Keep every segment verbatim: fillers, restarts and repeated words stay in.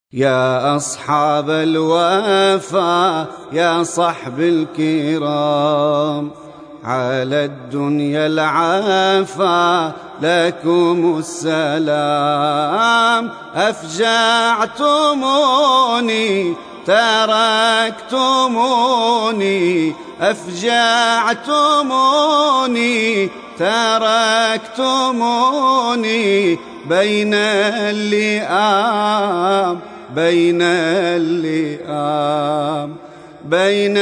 يا أصحاب الوفا يا صحب الكرام، على الدنيا العافا لكم السلام. أفجعتموني تركتموني، أفجعتموني تركتموني، بين اللئام بين اللئام بين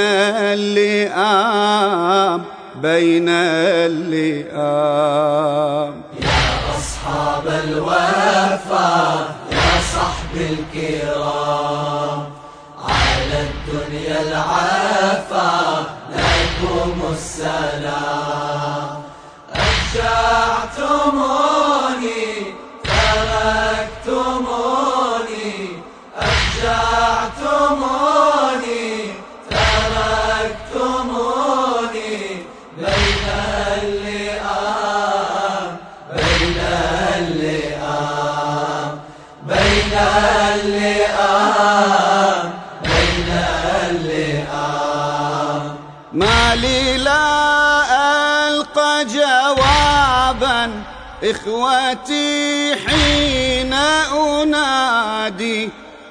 اللئام بين اللئام. يا أصحاب الوفا يا صحب الكرام، على الدنيا العافا لكم السلام. أفجعتموني تركتموني، أفجعتموني تركتموني، بين اللئام بين اللئام بين اللئام بين اللئام. ما لي لا ألقى جوابا إخوتي حين أنادي،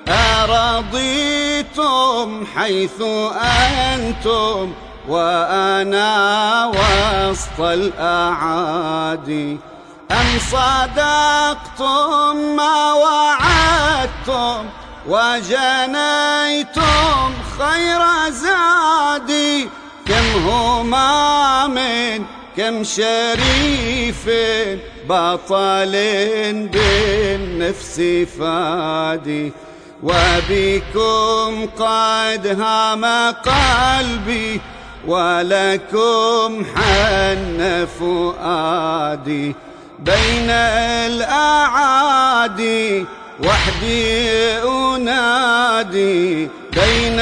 أرضيتم حيث أنتم وأنا وسط الأعادي، أم صدقتم ما وعدتم وجنيتم خير زادي؟ كم همام كم شريف بطل بالنفس فادي، وبكم قد هام قلبي ولكم حن فؤادي. بين الأعادي وحدي أنادي، بين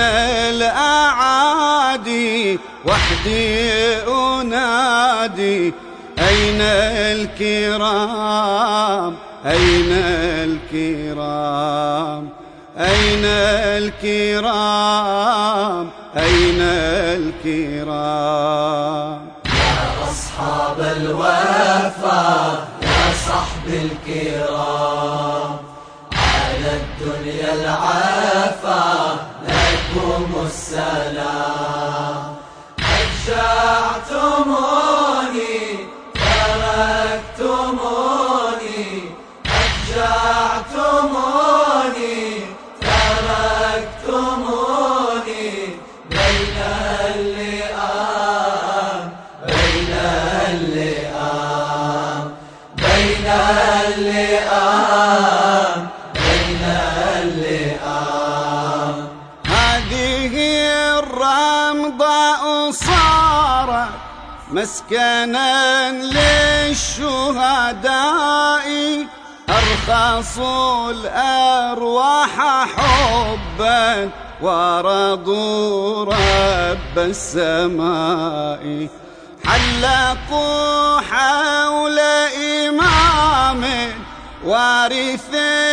الأعادي وحدي أنادي، أين الكرام أين الكرام أين الكرام أين الكرام. يا أصحاب الوفا يا صحب الكرام، على الدنيا العافا لكم السلام. أفجعتموني تركتموني، أفجعتموني تركتموني، بين اللئام بين اللئام بين اللئام بين اللئام. هذه الرمضاء صارت مسكنا للشهداء، أرخصوا الأرواح حبا ورضوا رب السماء، حلقوا حول إمام وارث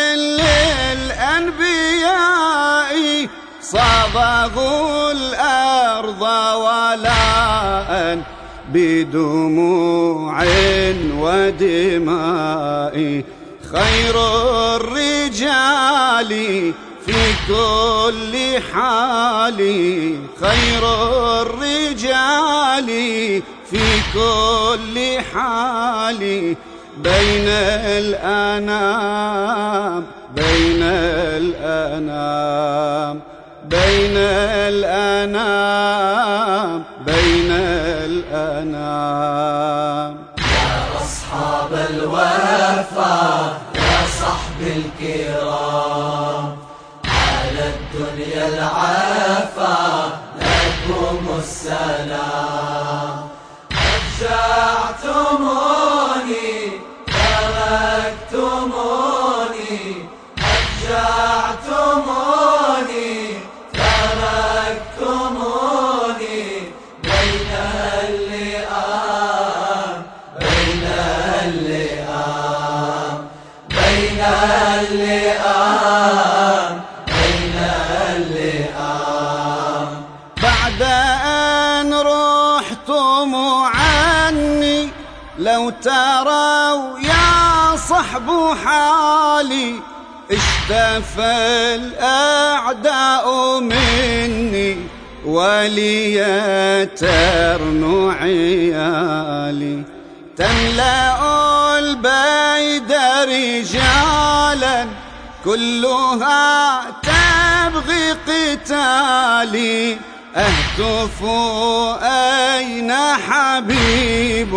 للأنبياء، صبغوا الأرض ولاء بدموع ودماء، خير الرجال في كل حال، خير الرجال في كل حال، بين الأنام بين الأنام بين الأنام بين الأنام. يا أصحاب الوفا يا صحب الكرام، على الدنيا العافا لكم السلام. أفجعتموني تركتموني، أفجعتموني تركتموني، بين اللئام بين اللئام بين اللئام لو تروا يا صحب حالي اشتفى الأعداء مني وليترن عيالي تملأ البيد رجالا كلها تبغي قتالي أهتف أين حبيب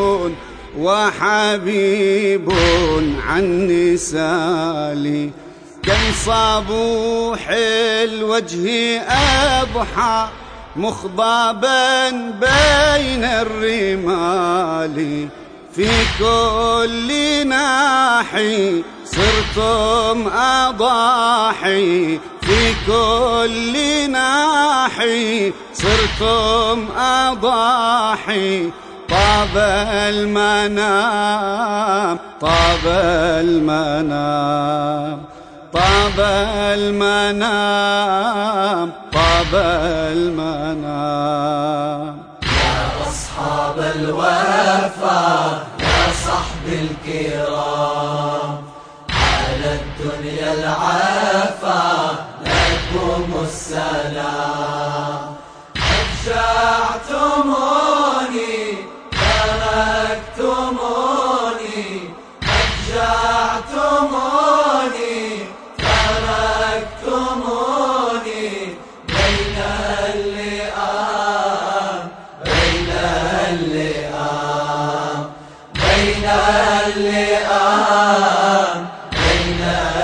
وحبيب عن نسالي كم صبوح الوجه أضحى مخضبا بين الرمال في كل ناحي صرتم أضاحي في كل ناحي صرتم أضاحي طاب المنام طاب المنام طاب المنام طاب المنام يا أصحاب الوفا يا صحب الكرام على الدنيا العافى لكم السلام أفجعتموني تركتموني أفجعتموني تركتموني بين اللئام بين اللئام بين اللئام بين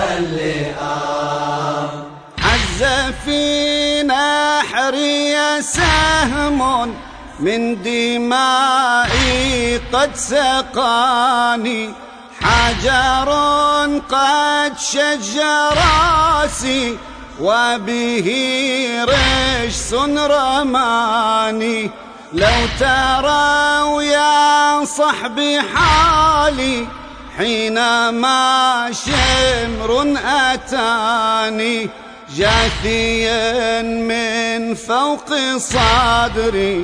اللئام عز في نحري سهم من دمائي قد سقاني حجر قد شج راسي وبه رجس رماني لو تروا يا صحبي حالي حينما شمر أتاني جاثيا من فوق صدري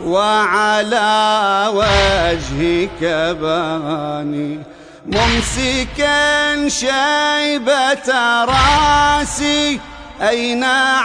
وعلى وجهي كباني ممسكا شيبة راسي أين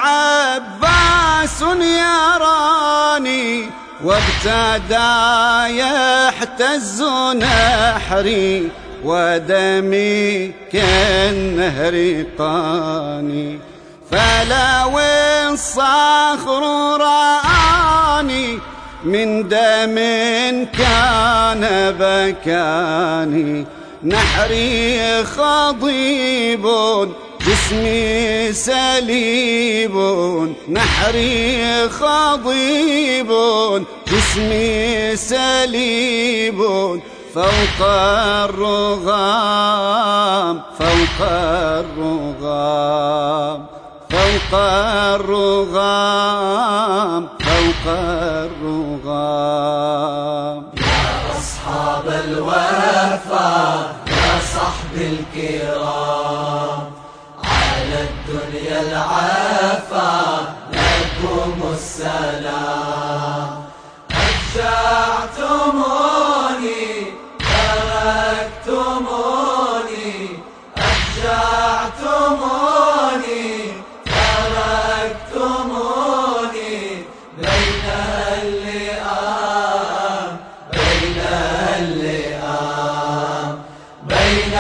عباس يراني وابتدى يهتز نحري ودمي كالنهر قاني فلو الصخر رآني من دم كان بكاني نحري خضيب جسمي سليب نحري خضيب جسمي سليب فوق الرغام فوق الرغام فوق الرغام فوق الرغام يا أصحاب الوفا يا صحب الكرام على الدنيا العافى لكم السلام أفجعتموني تركتموني أفجعتموني تركتموني بين اللئام بين اللئام بين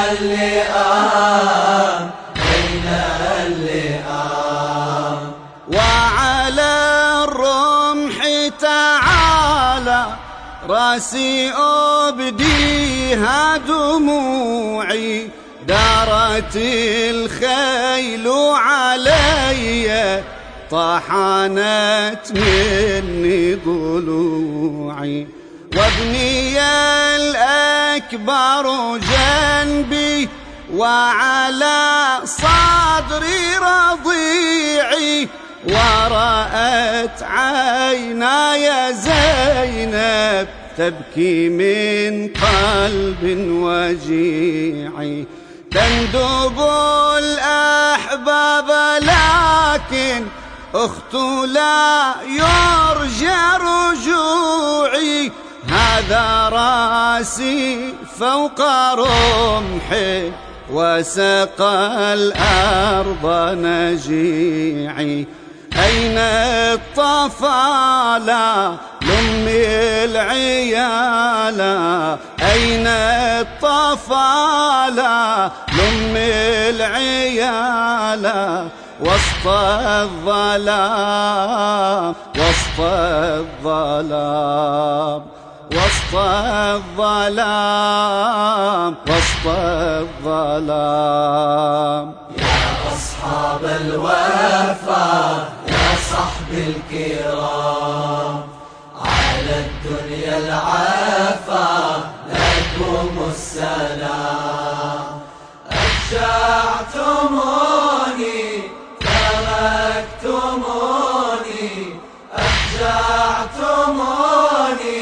اللئام بين اللئام وعلى الرمح تعالى راسي أبديها دموعي دارت الخيل علي طحنت مني ضلوعي وابني الأكبر جنبي وعلى صدري رضيعي ورأت عيناي زينب تبكي من قلب وجيعي تندب الأحباب لكن أخت لا يرجى رجوعي هذا راسي فوق رمحي وسقى الأرض نجيعي. أين الطفالة لأمي العيالة؟ أين الطفالة لأمي العيالة؟ وسط الظلام وسط الظلام وسط الظلام وسط الظلام. يا أصحاب الوفا يا صحب الكرام، على الدنيا العافى لكم السلام. أشجعتموني تركتموني، أشجعتموني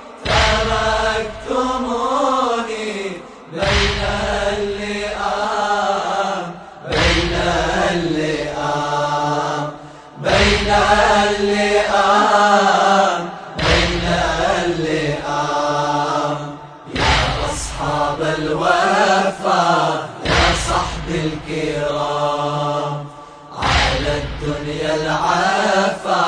تركتموني، بين اللئام بين اللئام بين اللئام بين اللئام. يا أصحاب الوفا يا صحب الكرام، على الدنيا العافى